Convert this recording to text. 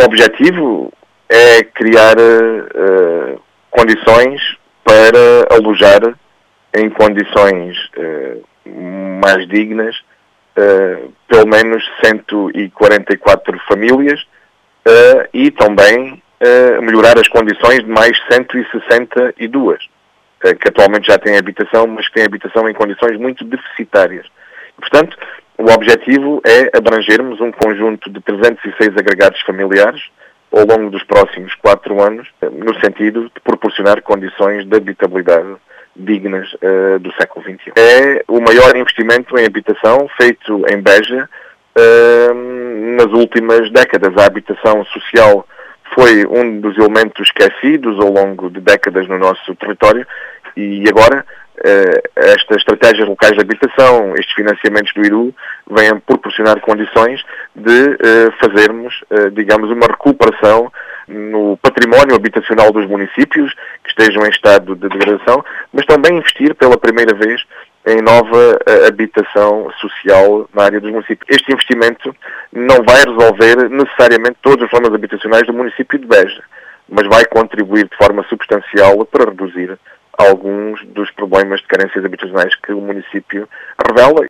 objetivo é criar condições para alojar em condições mais dignas pelo menos 144 famílias e também melhorar as condições de mais 162 que atualmente já têm habitação, mas que têm habitação em condições muito deficitárias. Portanto, o objetivo é abrangermos um conjunto de 306 agregados familiares ao longo dos próximos 4 anos, no sentido de proporcionar condições de habitabilidade dignas do século XXI. É o maior investimento em habitação feito em Beja nas últimas décadas. A habitação social foi um dos elementos esquecidos ao longo de décadas no nosso território e agora estas estratégias locais de habitação, estes financiamentos do IRU, vêm a proporcionar condições de fazermos, digamos, uma recuperação no património habitacional dos municípios que estejam em estado de degradação, mas também investir pela primeira vez em nova habitação social na área dos municípios. Este investimento não vai resolver necessariamente todos os problemas habitacionais do município de Beja, mas vai contribuir de forma substancial para reduzir alguns dos problemas de carências habitacionais que o município revela.